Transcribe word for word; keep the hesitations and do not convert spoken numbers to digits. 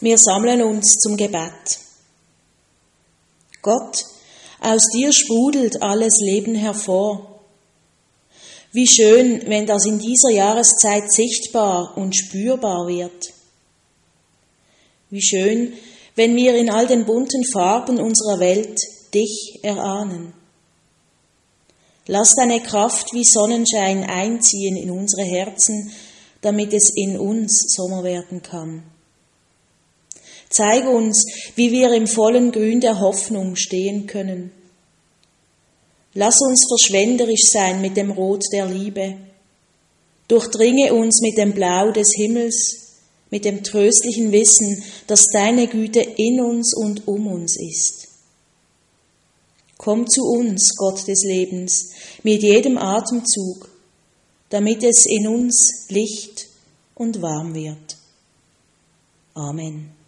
Wir sammeln uns zum Gebet. Gott, aus dir sprudelt alles Leben hervor. Wie schön, wenn das in dieser Jahreszeit sichtbar und spürbar wird. Wie schön, wenn wir in all den bunten Farben unserer Welt dich erahnen. Lass deine Kraft wie Sonnenschein einziehen in unsere Herzen, damit es in uns Sommer werden kann. Zeige uns, wie wir im vollen Grün der Hoffnung stehen können. Lass uns verschwenderisch sein mit dem Rot der Liebe. Durchdringe uns mit dem Blau des Himmels, mit dem tröstlichen Wissen, dass deine Güte in uns und um uns ist. Komm zu uns, Gott des Lebens, mit jedem Atemzug, damit es in uns Licht und warm wird. Amen.